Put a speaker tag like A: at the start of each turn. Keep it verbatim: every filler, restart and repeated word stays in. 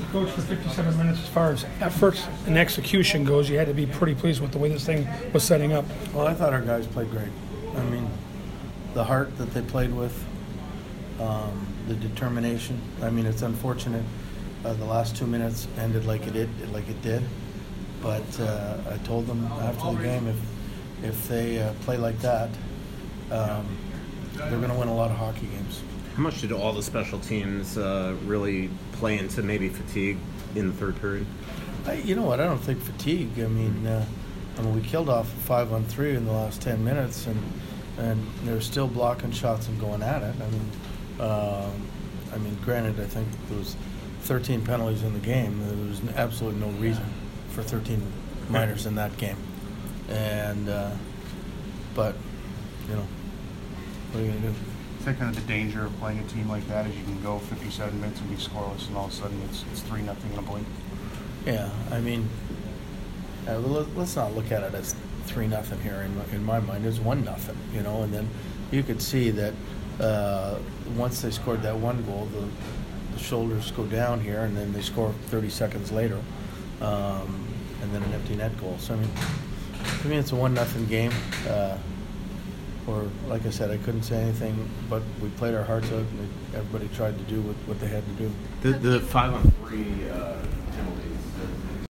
A: Coach, for fifty-seven minutes, as far as efforts and execution goes, you had to be pretty pleased with the way this thing was setting up.
B: Well, I thought our guys played great. I mean, the heart that they played with, um, the determination. I mean, it's unfortunate uh, the last two minutes ended like it did, like it did. But uh, I told them after the game, if if they uh, play like that, um, they're going to win a lot of hockey games.
C: How much did all the special teams uh, really play into maybe fatigue in the third period?
B: I, you know what? I don't think fatigue. I mean, uh, I mean, we killed off five on three in the last ten minutes, and and they're still blocking shots and going at it. I mean, um, I mean, granted, I think there was thirteen penalties in the game. There was absolutely no reason for thirteen minors in that game, and uh, but you know, what are you gonna do?
D: Is that kind of the danger of playing a team like that? Is you can go fifty-seven minutes and be scoreless, and all of a sudden it's it's three nothing in a blink.
B: Yeah, I mean, uh, well, let's not look at it as three nothing here. In my, in my mind, it's one nothing. You know, and then you could see that uh, once they scored that one goal, the, the shoulders go down here, and then they score thirty seconds later, um, and then an empty net goal. So I mean, I mean, it's a one nothing game. Uh, Or, like I said, I couldn't say anything, but we played our hearts out, and everybody tried to do what, what they had to do.
C: The, the five on three uh, penalty